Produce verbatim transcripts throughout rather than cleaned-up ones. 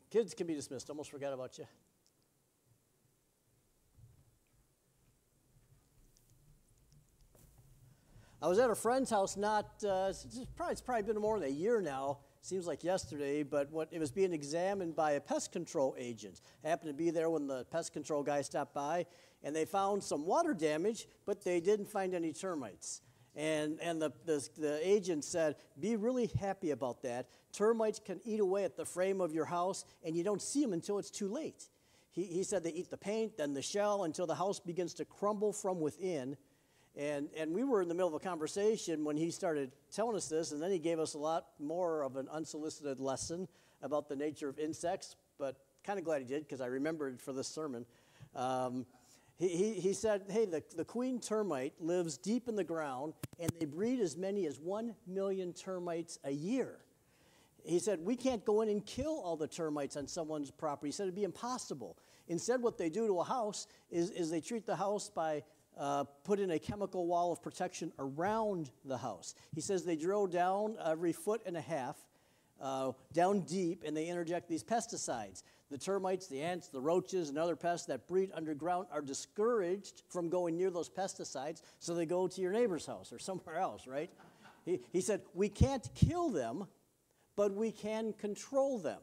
Kids can be dismissed. Almost forgot about you. I was at a friend's house not, uh, it's, probably, it's probably been more than a year now. Seems like yesterday, but what, it was being examined by a pest control agent. I happened to be there when the pest control guy stopped by, and they found some water damage, but they didn't find any termites. And, and the, the, the agent said, be really happy about that. Termites can eat away at the frame of your house, and you don't see them until it's too late. He, he said they eat the paint, then the shell, until the house begins to crumble from within. And, and we were in the middle of a conversation when he started telling us this, and then he gave us a lot more of an unsolicited lesson about the nature of insects, but kind of glad he did because I remembered for this sermon. Um, he, he, he said, hey, the, the queen termite lives deep in the ground, and they breed as many as one million termites a year. He said, we can't go in and kill all the termites on someone's property. He said it'd be impossible. Instead, what they do to a house is, is they treat the house by Uh, put in a chemical wall of protection around the house. He says they drill down every foot and a half, uh, down deep, and they interject these pesticides. The termites, the ants, the roaches, and other pests that breed underground are discouraged from going near those pesticides, so they go to your neighbor's house or somewhere else, right? he, he said, we can't kill them, but we can control them.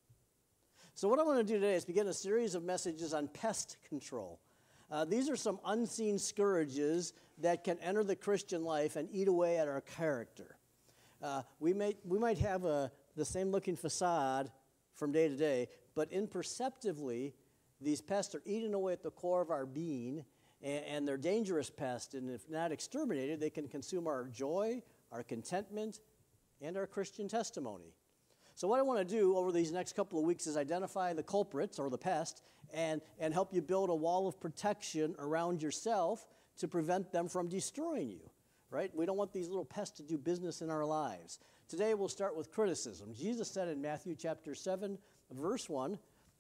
So what I want to do today is begin a series of messages on pest control. Uh, these are some unseen scourges that can enter the Christian life and eat away at our character. Uh, we, may, we might have a, the same looking facade from day to day, but imperceptibly, these pests are eating away at the core of our being, and, and they're dangerous pests, and if not exterminated, they can consume our joy, our contentment, and our Christian testimony. So what I want to do over these next couple of weeks is identify the culprits or the pest and, and help you build a wall of protection around yourself to prevent them from destroying you, right? We don't want these little pests to do business in our lives. Today we'll start with criticism. Jesus said in Matthew chapter seven, verse one,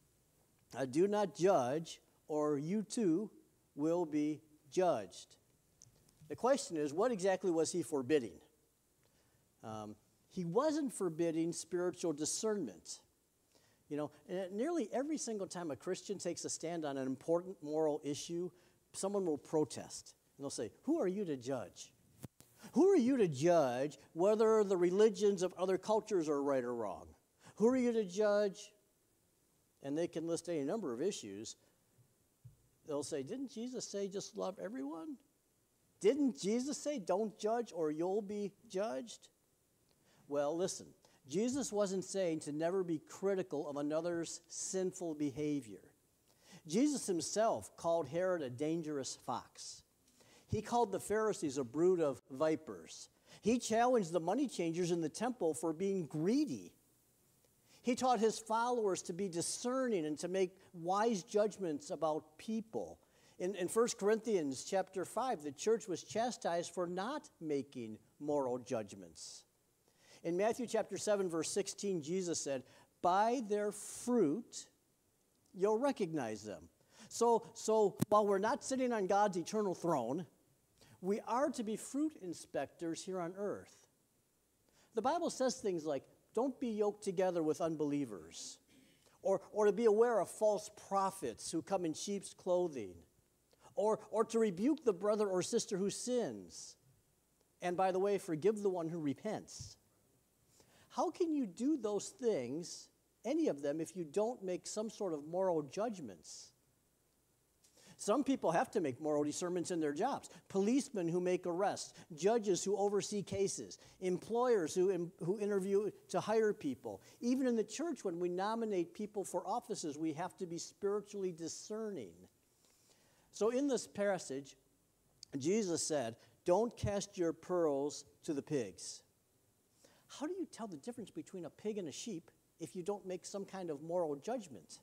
do not judge or you too will be judged. The question is, what exactly was he forbidding? Um, He wasn't forbidding spiritual discernment. You know, nearly every single time a Christian takes a stand on an important moral issue, someone will protest. And they'll say, who are you to judge? Who are you to judge whether the religions of other cultures are right or wrong? Who are you to judge? And they can list any number of issues. They'll say, didn't Jesus say just love everyone? Didn't Jesus say don't judge or you'll be judged? Well, listen, Jesus wasn't saying to never be critical of another's sinful behavior. Jesus himself called Herod a dangerous fox. He called the Pharisees a brood of vipers. He challenged the money changers in the temple for being greedy. He taught his followers to be discerning and to make wise judgments about people. In, in First Corinthians chapter five, the church was chastised for not making moral judgments. In Matthew chapter seven, verse sixteen, Jesus said, by their fruit, you'll recognize them. So, so while we're not sitting on God's eternal throne, we are to be fruit inspectors here on earth. The Bible says things like, don't be yoked together with unbelievers, or, or to be aware of false prophets who come in sheep's clothing, or, or to rebuke the brother or sister who sins, and by the way, forgive the one who repents. How can you do those things, any of them, if you don't make some sort of moral judgments? Some people have to make moral discernments in their jobs. Policemen who make arrests, judges who oversee cases, employers who, who interview to hire people. Even in the church, when we nominate people for offices, we have to be spiritually discerning. So in this passage, Jesus said, don't cast your pearls to the pigs. How do you tell the difference between a pig and a sheep if you don't make some kind of moral judgment?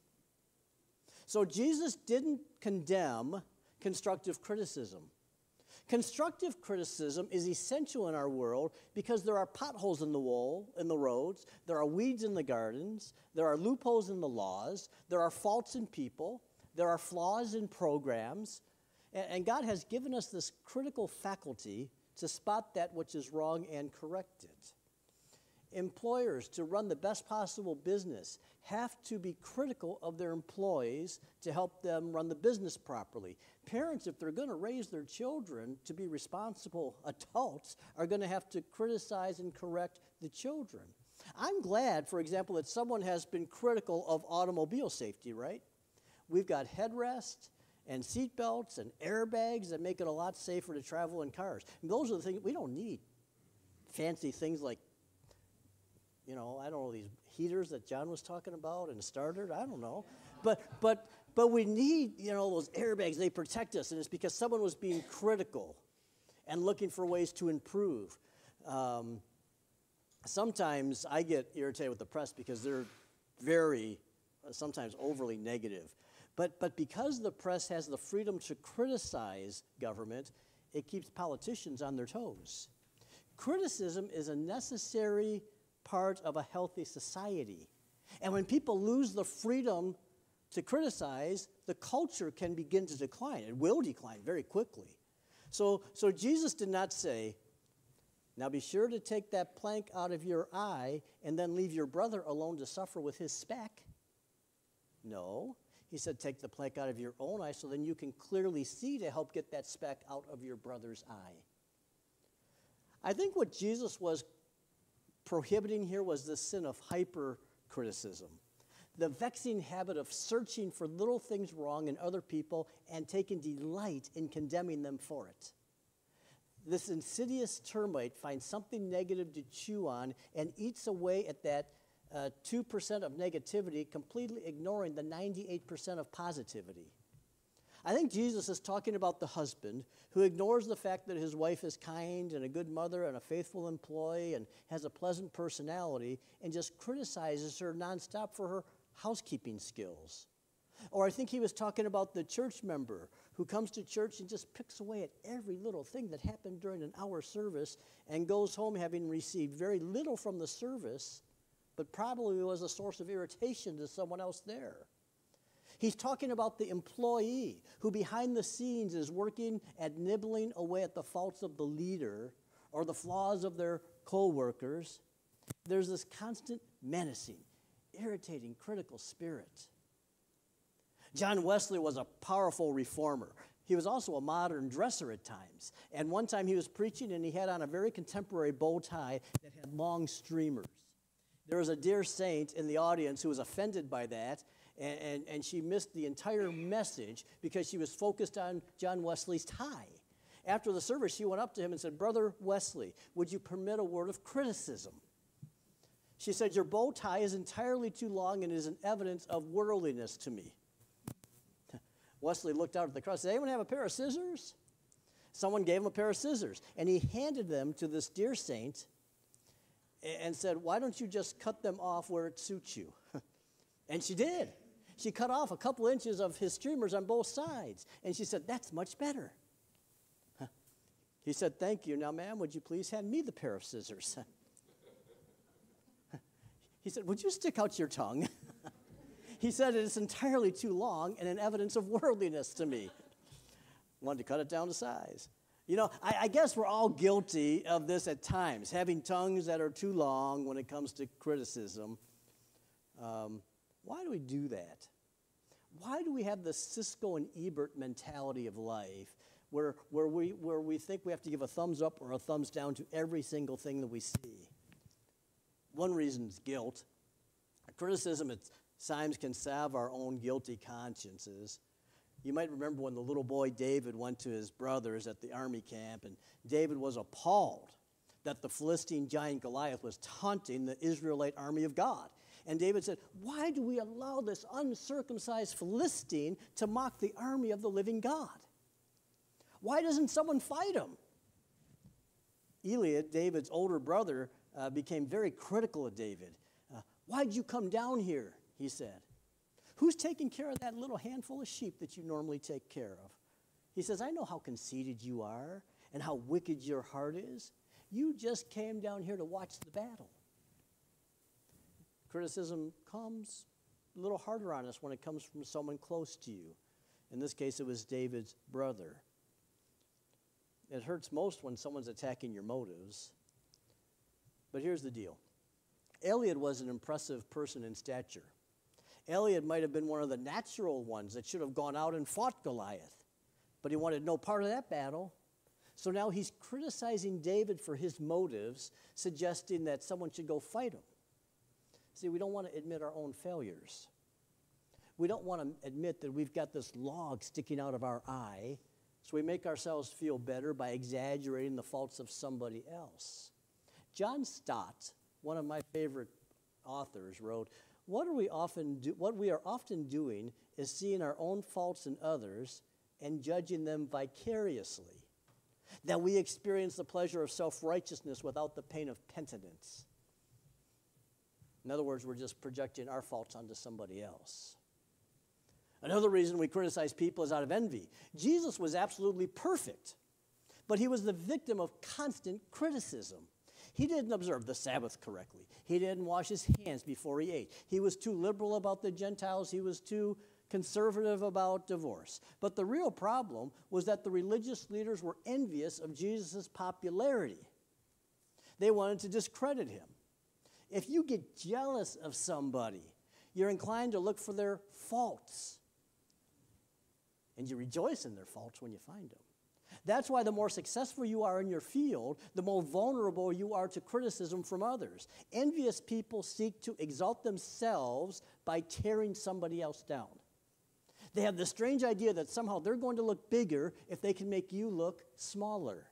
So Jesus didn't condemn constructive criticism. Constructive criticism is essential in our world because there are potholes in the wall, in the roads, there are weeds in the gardens, there are loopholes in the laws, there are faults in people, there are flaws in programs, and, and God has given us this critical faculty to spot that which is wrong and correct it. Employers, to run the best possible business, have to be critical of their employees to help them run the business properly. Parents, if they're going to raise their children to be responsible adults, are going to have to criticize and correct the children. I'm glad, for example, that someone has been critical of automobile safety, right? We've got headrests and seat belts and airbags that make it a lot safer to travel in cars. And those are the things we don't need. Fancy things like, you know, I don't know, these heaters that John was talking about and a starter, I don't know. But but but we need, you know, those airbags, they protect us, and it's because someone was being critical and looking for ways to improve. Um, sometimes I get irritated with the press because they're very, uh, sometimes overly negative. But but because the press has the freedom to criticize government, it keeps politicians on their toes. Criticism is a necessary part of a healthy society. And when people lose the freedom to criticize, the culture can begin to decline. It will decline very quickly. So, so Jesus did not say, now be sure to take that plank out of your eye and then leave your brother alone to suffer with his speck. No. He said, take the plank out of your own eye so then you can clearly see to help get that speck out of your brother's eye. I think what Jesus was prohibiting here was the sin of hypercriticism, the vexing habit of searching for little things wrong in other people and taking delight in condemning them for it. This insidious termite finds something negative to chew on and eats away at that uh, two percent of negativity, completely ignoring the ninety-eight percent of positivity. I think Jesus is talking about the husband who ignores the fact that his wife is kind and a good mother and a faithful employee and has a pleasant personality and just criticizes her nonstop for her housekeeping skills. Or I think he was talking about the church member who comes to church and just picks away at every little thing that happened during an hour service and goes home having received very little from the service, but probably was a source of irritation to someone else there. He's talking about the employee who behind the scenes is working at nibbling away at the faults of the leader or the flaws of their co-workers. There's this constant menacing, irritating, critical spirit. John Wesley was a powerful reformer. He was also a modern dresser at times. And one time he was preaching and he had on a very contemporary bow tie that had long streamers. There was a dear saint in the audience who was offended by that, and, and, and she missed the entire message because she was focused on John Wesley's tie. After the service, she went up to him and said, "Brother Wesley, would you permit a word of criticism?" She said, "Your bow tie is entirely too long and is an evidence of worldliness to me." Wesley looked out at the crowd and said, "Anyone have a pair of scissors?" Someone gave him a pair of scissors, and he handed them to this dear saint and said, "Why don't you just cut them off where it suits you?" And she did. She cut off a couple inches of his streamers on both sides. And she said, "That's much better." He said, "Thank you. Now, ma'am, would you please hand me the pair of scissors?" He said, "Would you stick out your tongue?" He said, "It's entirely too long and an evidence of worldliness to me." Wanted to cut it down to size. You know, I, I guess we're all guilty of this at times, having tongues that are too long when it comes to criticism. Um, why do we do that? Why do we have the Siskel and Ebert mentality of life where, where, we, where we think we have to give a thumbs up or a thumbs down to every single thing that we see? One reason is guilt. Criticism at times can salve our own guilty consciences. You might remember when the little boy David went to his brothers at the army camp, and David was appalled that the Philistine giant Goliath was taunting the Israelite army of God. And David said, "Why do we allow this uncircumcised Philistine to mock the army of the living God? Why doesn't someone fight him?" Eliab, David's older brother, uh, became very critical of David. Uh, "Why'd you come down here?" he said. "Who's taking care of that little handful of sheep that you normally take care of?" He says, "I know how conceited you are and how wicked your heart is. You just came down here to watch the battle." Criticism comes a little harder on us when it comes from someone close to you. In this case, it was David's brother. It hurts most when someone's attacking your motives. But here's the deal. Eliud was an impressive person in stature. Eliud might have been one of the natural ones that should have gone out and fought Goliath, but he wanted no part of that battle. So now he's criticizing David for his motives, suggesting that someone should go fight him. See, we don't want to admit our own failures. We don't want to admit that we've got this log sticking out of our eye, so we make ourselves feel better by exaggerating the faults of somebody else. John Stott, one of my favorite authors, wrote, What are we often do, what we are often doing is seeing our own faults in others and judging them vicariously, that we experience the pleasure of self-righteousness without the pain of penitence. In other words, we're just projecting our faults onto somebody else. Another reason we criticize people is out of envy. Jesus was absolutely perfect, but he was the victim of constant criticism. He didn't observe the Sabbath correctly. He didn't wash his hands before he ate. He was too liberal about the Gentiles. He was too conservative about divorce. But the real problem was that the religious leaders were envious of Jesus' popularity. They wanted to discredit him. If you get jealous of somebody, you're inclined to look for their faults. And you rejoice in their faults when you find them. That's why the more successful you are in your field, the more vulnerable you are to criticism from others. Envious people seek to exalt themselves by tearing somebody else down. They have the strange idea that somehow they're going to look bigger if they can make you look smaller.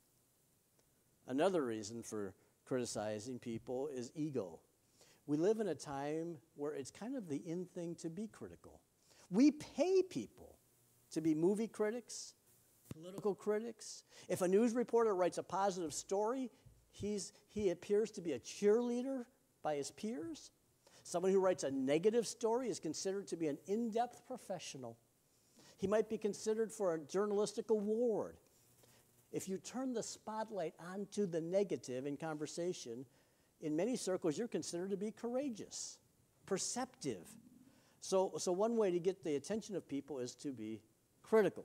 Another reason for criticizing people is ego. We live in a time where it's kind of the in thing to be critical. We pay people to be movie critics, political critics. If a news reporter writes a positive story, he's, he appears to be a cheerleader by his peers. Someone who writes a negative story is considered to be an in-depth professional. He might be considered for a journalistic award. If you turn the spotlight onto the negative in conversation, in many circles you're considered to be courageous, perceptive. So, so one way to get the attention of people is to be critical.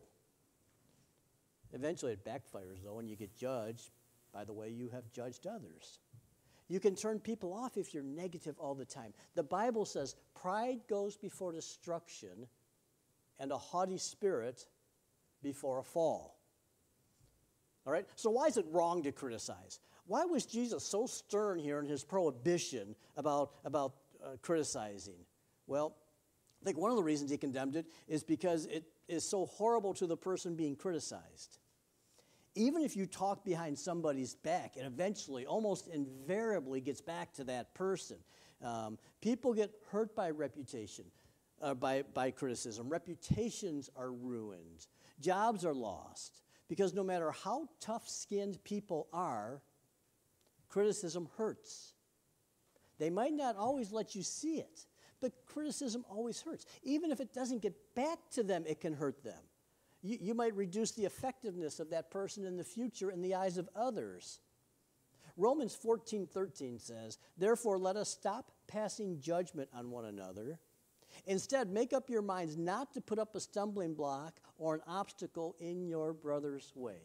Eventually it backfires, though, and you get judged by the way you have judged others. You can turn people off if you're negative all the time. The Bible says pride goes before destruction and a haughty spirit before a fall. All right? So why is it wrong to criticize? Why was Jesus so stern here in his prohibition about, about uh, criticizing? Well, I think one of the reasons he condemned it is because it is so horrible to the person being criticized. Even if you talk behind somebody's back, it eventually, almost invariably, gets back to that person. Um, people get hurt by reputation, uh, by, by criticism. Reputations are ruined. Jobs are lost. Because no matter how tough-skinned people are, criticism hurts. They might not always let you see it, but criticism always hurts. Even if it doesn't get back to them, it can hurt them. You, you might reduce the effectiveness of that person in the future in the eyes of others. Romans fourteen thirteen says, "Therefore let us stop passing judgment on one another. Instead, make up your minds not to put up a stumbling block or an obstacle in your brother's way."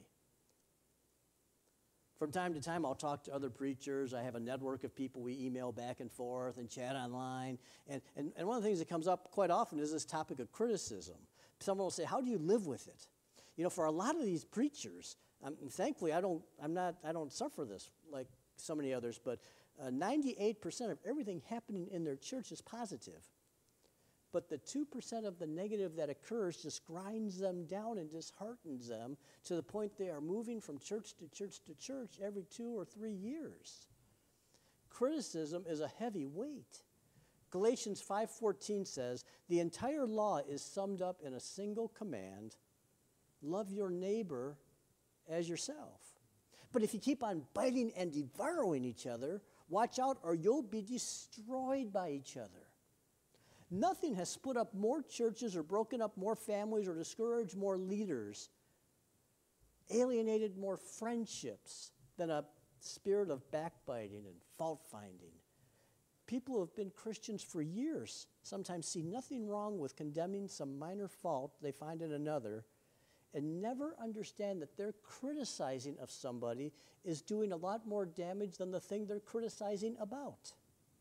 From time to time, I'll talk to other preachers. I have a network of people we email back and forth and chat online. And, and, and one of the things that comes up quite often is this topic of criticism. Someone will say, "How do you live with it?" You know, for a lot of these preachers, um, thankfully, I don't, I'm not, I don't suffer this like so many others, but uh, ninety-eight percent of everything happening in their church is positive. But the two percent of the negative that occurs just grinds them down and disheartens them to the point they are moving from church to church to church every two or three years. Criticism is a heavy weight. Galatians five fourteen says, "The entire law is summed up in a single command: love your neighbor as yourself." But if you keep on biting and devouring each other, watch out or you'll be destroyed by each other. Nothing has split up more churches or broken up more families or discouraged more leaders, alienated more friendships than a spirit of backbiting and fault-finding. People who have been Christians for years sometimes see nothing wrong with condemning some minor fault they find in another and never understand that their criticizing of somebody is doing a lot more damage than the thing they're criticizing about.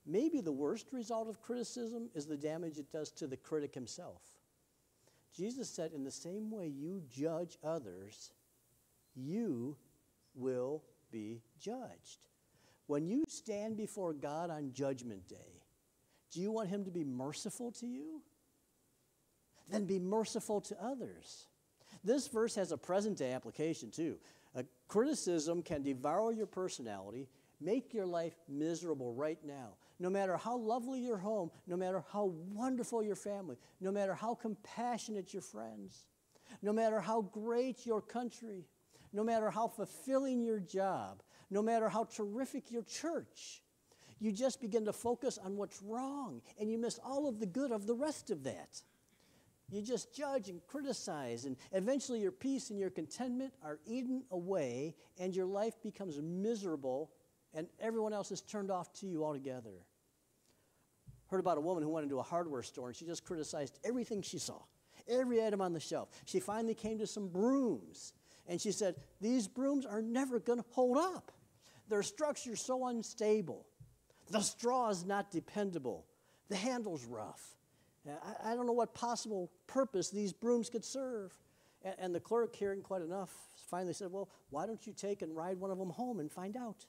maybe the worst result of criticism is the damage it does to the critic himself. Jesus said, in the same way you judge others, you will be judged. When you stand before God on Judgment Day, do you want him to be merciful to you? Then be merciful to others. This verse has a present-day application, too. A criticism can devour your personality, make your life miserable right now. No matter how lovely your home, no matter how wonderful your family, no matter how compassionate your friends, no matter how great your country, no matter how fulfilling your job, no matter how terrific your church, you just begin to focus on what's wrong, and you miss all of the good of the rest of that. You just judge and criticize, and eventually your peace and your contentment are eaten away, and your life becomes miserable, and everyone else is turned off to you altogether. Heard about a woman who went into a hardware store, and she just criticized everything she saw, every item on the shelf. She finally came to some brooms, and she said, these brooms are never going to hold up. Their structure's so unstable. The straw is not dependable. The handle's rough. I, I don't know what possible purpose these brooms could serve. And, and the clerk, hearing quite enough, finally said, well, why don't you take and ride one of them home and find out?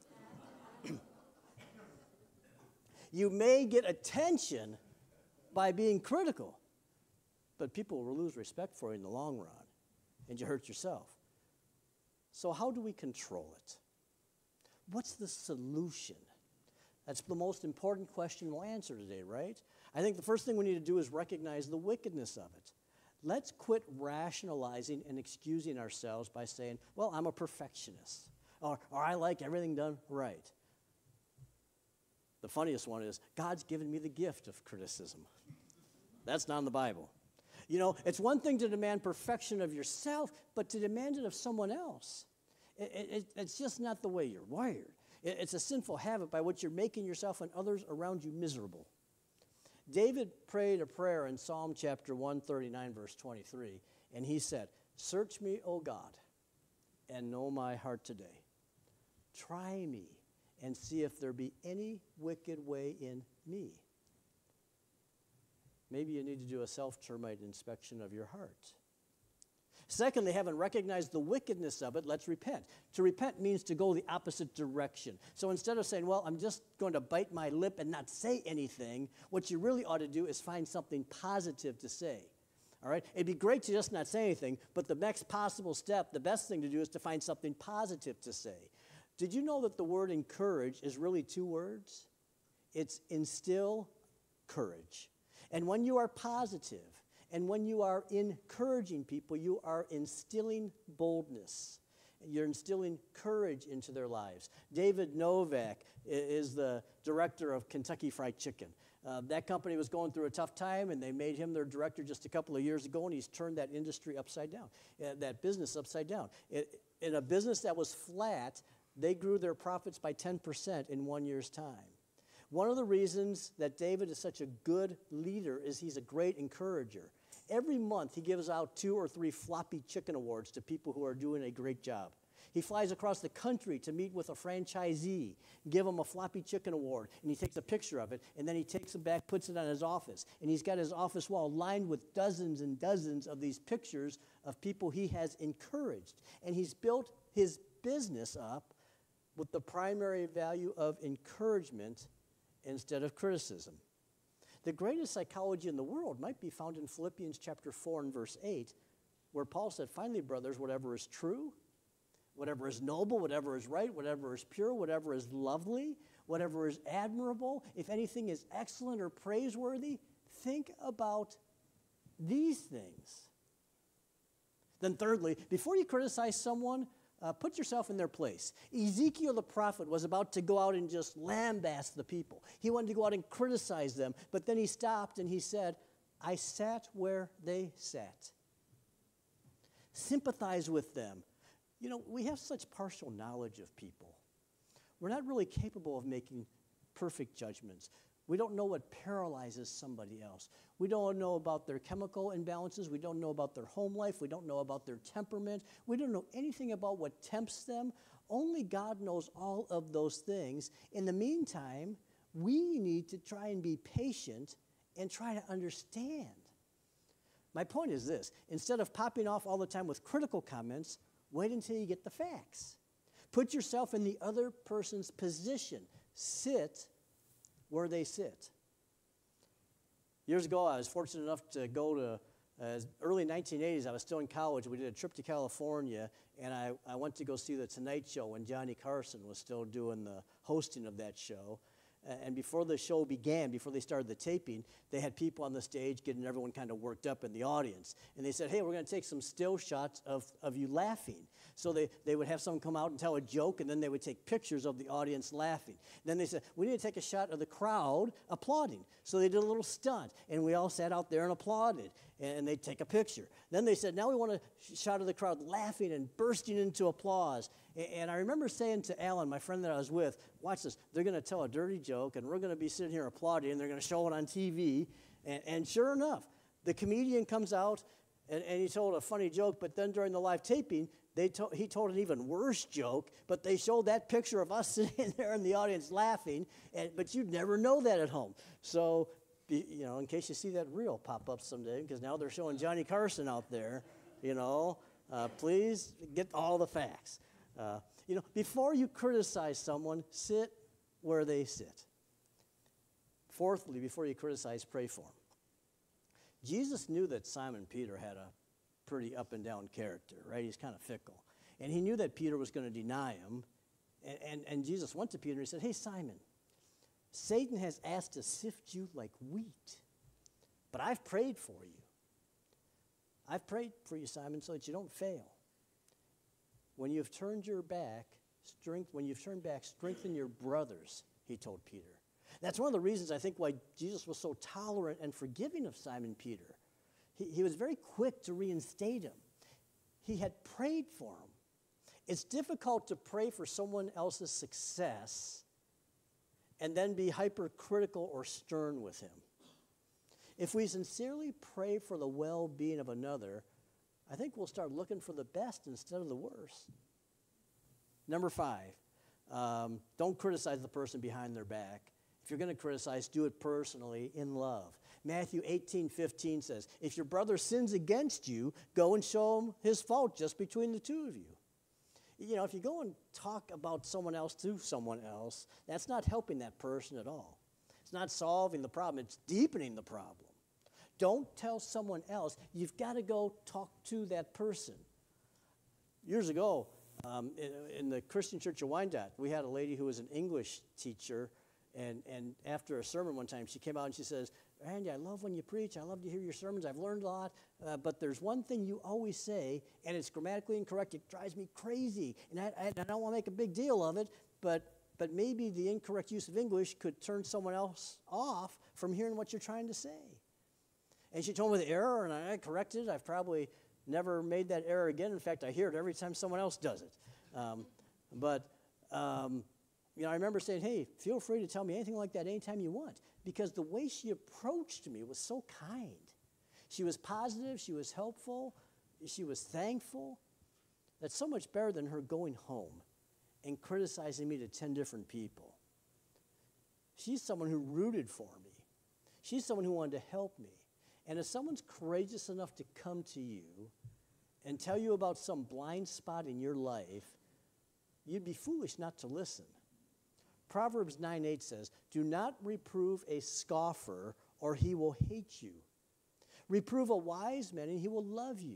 You may get attention by being critical, but people will lose respect for you in the long run, and you hurt yourself. So how do we control it? What's the solution? That's the most important question we'll answer today, right? I think the first thing we need to do is recognize the wickedness of it. Let's quit rationalizing and excusing ourselves by saying, well, I'm a perfectionist, or, or I like everything done right. The funniest one is, God's given me the gift of criticism. That's not in the Bible. You know, it's one thing to demand perfection of yourself, but to demand it of someone else, it, it, it's just not the way you're wired. It, it's a sinful habit by which you're making yourself and others around you miserable. David prayed a prayer in Psalm chapter one thirty-nine, verse twenty-three, and he said, search me, O God, and know my heart today. Try me and see if there be any wicked way in me. Maybe you need to do a self-termite inspection of your heart. Secondly, having recognized the wickedness of it, let's repent. To repent means to go the opposite direction. So instead of saying, well, I'm just going to bite my lip and not say anything, what you really ought to do is find something positive to say. All right? It'd be great to just not say anything, but the next possible step, the best thing to do is to find something positive to say. Did you know that the word encourage is really two words? It's instill courage. And when you are positive, and when you are encouraging people, you are instilling boldness. You're instilling courage into their lives. David Novak is the director of Kentucky Fried Chicken. Uh, that company was going through a tough time, and they made him their director just a couple of years ago, and he's turned that industry upside down, uh, that business upside down. It, in a business that was flat, they grew their profits by ten percent in one year's time. One of the reasons that David is such a good leader is he's a great encourager. Every month, he gives out two or three floppy chicken awards to people who are doing a great job. He flies across the country to meet with a franchisee, give him a floppy chicken award, and he takes a picture of it, and then he takes it back, puts it on his office, and he's got his office wall lined with dozens and dozens of these pictures of people he has encouraged. And he's built his business up with the primary value of encouragement instead of criticism. The greatest psychology in the world might be found in Philippians chapter four and verse eight, where Paul said, finally, brothers, whatever is true, whatever is noble, whatever is right, whatever is pure, whatever is lovely, whatever is admirable, if anything is excellent or praiseworthy, think about these things. Then thirdly, before you criticize someone, Uh, put yourself in their place. Ezekiel the prophet was about to go out and just lambast the people. He wanted to go out and criticize them, but then he stopped and he said, I sat where they sat. Sympathize with them. You know, we have such partial knowledge of people. We're not really capable of making perfect judgments. We don't know what paralyzes somebody else. We don't know about their chemical imbalances. We don't know about their home life. We don't know about their temperament. We don't know anything about what tempts them. Only God knows all of those things. In the meantime, we need to try and be patient and try to understand. My point is this: instead of popping off all the time with critical comments, wait until you get the facts. Put yourself in the other person's position. Sit where they sit. Years ago, I was fortunate enough to go to, uh, early nineteen eighties, I was still in college. We did a trip to California, and I, I went to go see The Tonight Show when Johnny Carson was still doing the hosting of that show. And before the show began, before they started the taping, they had people on the stage getting everyone kind of worked up in the audience. And they said, hey, we're going to take some still shots of, of you laughing. So they, they would have someone come out and tell a joke, and then they would take pictures of the audience laughing. Then they said, we need to take a shot of the crowd applauding. So they did a little stunt, and we all sat out there and applauded, and they'd take a picture. Then they said, now we want a shot of the crowd laughing and bursting into applause. And I remember saying to Alan, my friend that I was with, watch this, they're going to tell a dirty joke, and we're going to be sitting here applauding, and they're going to show it on T V. And, and sure enough, the comedian comes out, and, and he told a funny joke, but then during the live taping, they to, he told an even worse joke, but they showed that picture of us sitting there in the audience laughing, and, but you'd never know that at home. So, you know, in case you see that reel pop up someday, because now they're showing Johnny Carson out there, you know, uh, please get all the facts. Uh, you know, before you criticize someone, sit where they sit. Fourthly, before you criticize, pray for them. Jesus knew that Simon Peter had a pretty up and down character, right? He's kind of fickle. And he knew that Peter was going to deny him. And, and, and Jesus went to Peter and he said, hey, Simon, Satan has asked to sift you like wheat, but I've prayed for you. I've prayed for you, Simon, so that you don't fail. When you've turned your back, strength, when you've turned back, strengthen your brothers, he told Peter. That's one of the reasons I think why Jesus was so tolerant and forgiving of Simon Peter. He, he was very quick to reinstate him. He had prayed for him. It's difficult to pray for someone else's success and then be hypercritical or stern with him. If we sincerely pray for the well-being of another, I think we'll start looking for the best instead of the worst. Number five, um, don't criticize the person behind their back. If you're going to criticize, do it personally in love. Matthew eighteen fifteen says, if your brother sins against you, go and show him his fault just between the two of you. You know, if you go and talk about someone else to someone else, that's not helping that person at all. It's not solving the problem. It's deepening the problem. Don't tell someone else. You've got to go talk to that person. Years ago, um, in, in the Christian Church of Wyandotte, we had a lady who was an English teacher, and, and after a sermon one time, she came out and she says, Randy, I love when you preach. I love to hear your sermons. I've learned a lot, uh, but there's one thing you always say, and it's grammatically incorrect. It drives me crazy, and I, I, I don't want to make a big deal of it, but, but maybe the incorrect use of English could turn someone else off from hearing what you're trying to say. And she told me the error, and I corrected it. I've probably never made that error again. In fact, I hear it every time someone else does it. Um, but, um, you know, I remember saying, hey, feel free to tell me anything like that anytime you want, because the way she approached me was so kind. She was positive. She was helpful. She was thankful. That's so much better than her going home and criticizing me to ten different people. She's someone who rooted for me. She's someone who wanted to help me. And if someone's courageous enough to come to you and tell you about some blind spot in your life, you'd be foolish not to listen. Proverbs nine eight says, do not reprove a scoffer, or he will hate you. Reprove a wise man, and he will love you.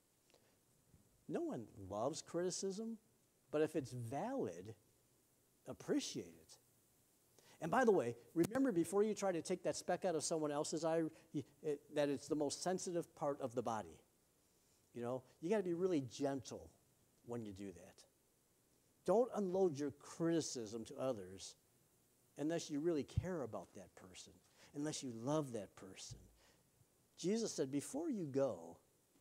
No one loves criticism, but if it's valid, appreciate it. And by the way, remember before you try to take that speck out of someone else's eye, it, that it's the most sensitive part of the body. You know, you got to be really gentle when you do that. Don't unload your criticism to others unless you really care about that person, unless you love that person. Jesus said, before you go,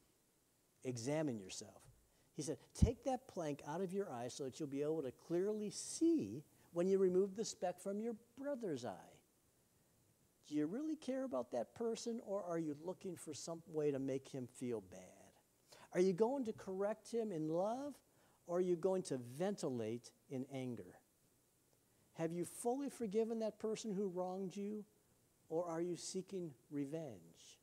examine yourself. He said, take that plank out of your eye so that you'll be able to clearly see when you remove the speck from your brother's eye. Do you really care about that person, or are you looking for some way to make him feel bad? Are you going to correct him in love, or are you going to ventilate in anger? Have you fully forgiven that person who wronged you, or are you seeking revenge?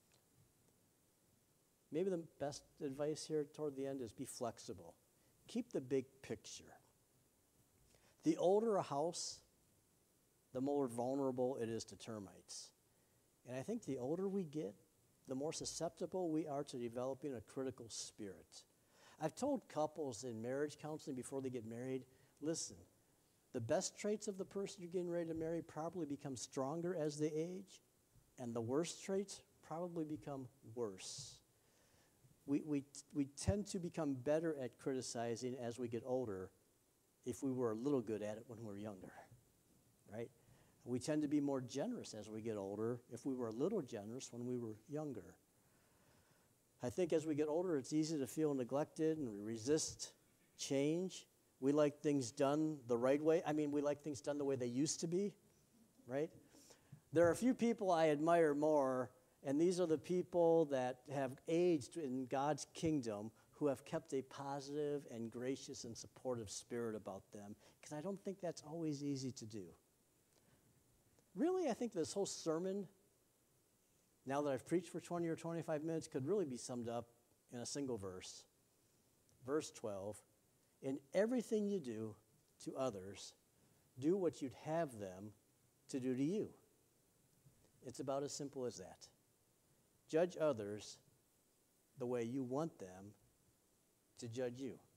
Maybe the best advice here toward the end is be flexible. Keep the big picture. The older a house, the more vulnerable it is to termites. And I think the older we get, the more susceptible we are to developing a critical spirit. I've told couples in marriage counseling before they get married, listen, the best traits of the person you're getting ready to marry probably become stronger as they age, and the worst traits probably become worse. We, we, we tend to become better at criticizing as we get older if we were a little good at it when we were younger, right? We tend to be more generous as we get older if we were a little generous when we were younger. I think as we get older, it's easy to feel neglected and resist change. We like things done the right way. I mean, we like things done the way they used to be, right? There are a few people I admire more, and these are the people that have aged in God's kingdom who have kept a positive and gracious and supportive spirit about them, because I don't think that's always easy to do. Really, I think this whole sermon, now that I've preached for twenty or twenty-five minutes, could really be summed up in a single verse. Verse twelve, in everything you do to others, do what you'd have them to do to you. It's about as simple as that. Judge others the way you want them to judge you.